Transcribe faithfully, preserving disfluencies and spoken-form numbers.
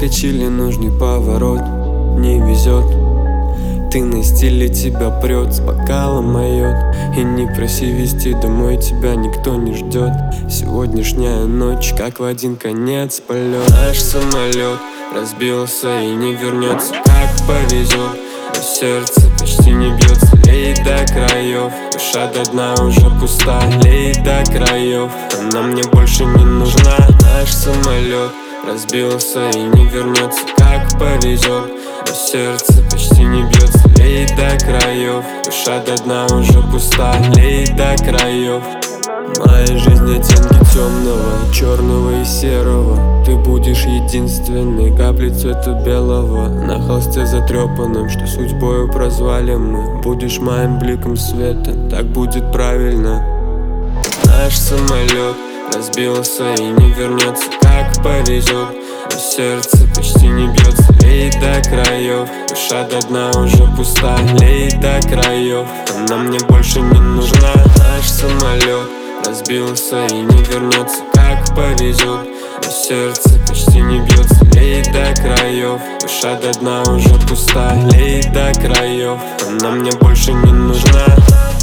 проскочили нужный поворот. Не везет, ты на стиле, тебя прет, с бокалом моет. И не проси везти домой, тебя никто не ждет. Сегодняшняя ночь, как в один конец полет. Наш самолет разбился и не вернется, как повезет. Но сердце почти не бьется, лей до краев. Душа до дна уже пуста, лей до краев. Она мне больше не нужна. Наш самолет разбился и не вернется, как повезет. Но сердце почти не бьется, лей до краев. Душа до дна уже пуста, лей до краев. Моя жизнь оттенки темного, черного и серого. Ты будешь единственной каплей цвета белого на холсте затрепанном, что судьбою прозвали мы. Будешь моим бликом света, так будет правильно. Наш самолет разбился и не вернется, как повезет. Но сердце почти не бьется, лей до краев. Душа до дна уже пуста, лей до краев. Она мне больше не нужна. Наш самолет разбился и не вернется, как повезет. Но сердце почти не бьется, лей до краев. Душа до дна уже пуста, лей до краев. Она мне больше не нужна.